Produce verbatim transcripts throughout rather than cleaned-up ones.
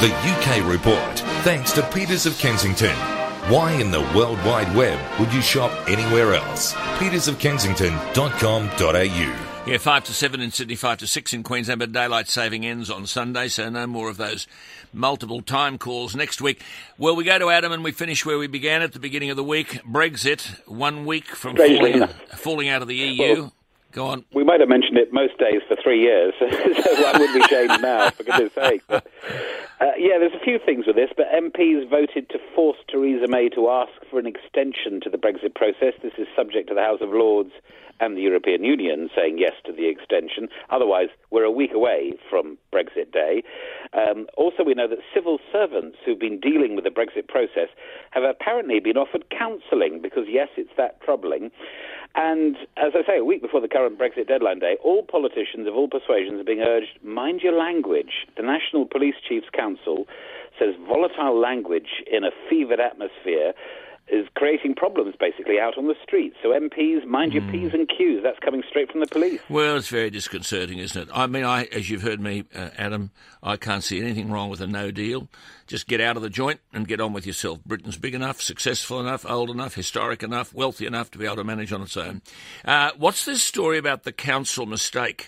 The U K Report, thanks to Peters of Kensington. Why in the World Wide Web would you shop anywhere else? peters of kensington dot com dot a u. Yeah, five to seven in Sydney, five to six in Queensland, but daylight saving ends on Sunday, so no more of those multiple time calls next week. Well, we go to Adam and we finish where we began at the beginning of the week. Brexit, one week from falling, falling out of the E U. Well, go on. We might have mentioned it most days for three years, so why would we change now, for goodness sake? But, uh, yeah, there's a few things with this, but M Ps voted to force Theresa May to ask for an extension to the Brexit process. This is subject to the House of Lords and the European Union saying yes to the extension. Otherwise, we're a week away from Brexit Day. Um, also, we know that civil servants who've been dealing with the Brexit process have apparently been offered counselling because, yes, it's that troubling. And, as I say, a week before the current Brexit deadline day, all politicians of all persuasions are being urged, mind your language. The National Police Chiefs Council says volatile language in a fevered atmosphere is creating problems, basically, out on the streets. So M Ps, mind your mm. P's and Q's. That's coming straight from the police. Well, it's very disconcerting, isn't it? I mean, I, as you've heard me, uh, Adam, I can't see anything wrong with a no deal. Just get out of the joint and get on with yourself. Britain's big enough, successful enough, old enough, historic enough, wealthy enough to be able to manage on its own. Uh, what's this story about the council mistake?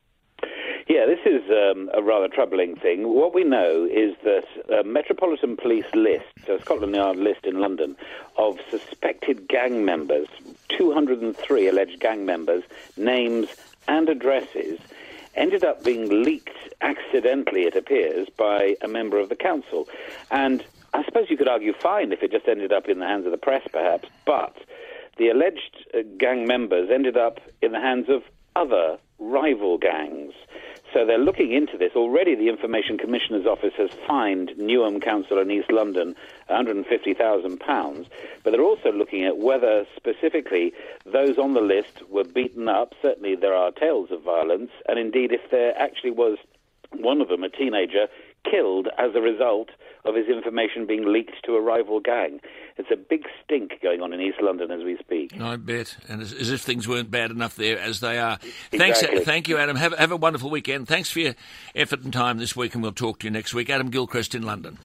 Yeah, this is um, a rather troubling thing. What we know is that a Metropolitan Police list, so Scotland Yard list in London, of suspected gang members, two hundred three alleged gang members, names and addresses, ended up being leaked accidentally, it appears, by a member of the council. And I suppose you could argue fine if it just ended up in the hands of the press, perhaps, but the alleged uh, gang members ended up in the hands of other rival gangs. So they're looking into this. Already the Information Commissioner's Office has fined Newham Council in East London one hundred fifty thousand pounds, but they're also looking at whether specifically those on the list were beaten up. Certainly there are tales of violence, and indeed if there actually was one of them, a teenager, killed as a result of his information being leaked to a rival gang. It's a big stink going on in East London as we speak. I bet, and as, as if things weren't bad enough there as they are. Exactly. Thanks, thank you, Adam. Have, have a wonderful weekend. Thanks for your effort and time this week, and we'll talk to you next week. Adam Gilchrist in London.